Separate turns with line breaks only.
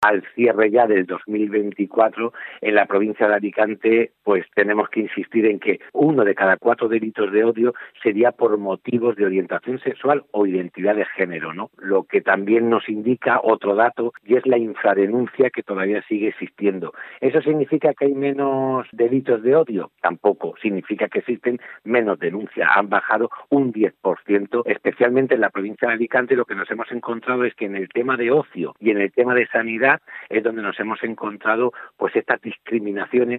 al cierre ya del 2024, en la provincia de Alicante, pues tenemos que insistir en que 1 de cada 4 delitos de odio sería por motivos de orientación sexual o identidad de género, ¿no? Lo que también nos indica otro dato, y es la infradenuncia que todavía sigue existiendo. ¿Eso significa que hay menos delitos de odio? Tampoco. Significa que existen menos denuncias. Han bajado un 10%, especialmente en la provincia de Alicante. Lo que nos hemos encontrado es que en el tema de ocio y en el tema de sanidad es donde nos hemos encontrado pues estas discriminaciones